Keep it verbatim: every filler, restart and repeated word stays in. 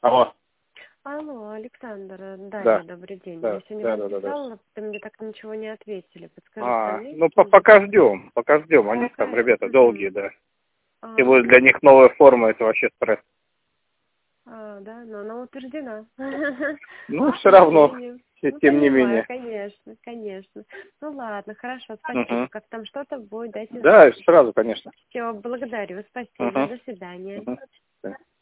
Алло. Алло, Александр, да, Да. я, добрый день. Да, Я сегодня да, вам да, да, писала, да. но мне так ничего не ответили. Подскажите, А, английский ну по- язык? пока ждем, пока ждем. Они Пока. там, ребята, Мгм. долгие, да. А, И вот ну, для них новая форма, это вообще стресс. а, да, но она утверждена. Ну, К все равно, сожалению. те- Ну, тем не понимаю, менее. конечно, конечно. Ну, ладно, хорошо, спасибо. Угу. Как там что-то будет, дайте Да, знать. сразу, конечно. Все, благодарю, спасибо, Угу. до свидания. Угу.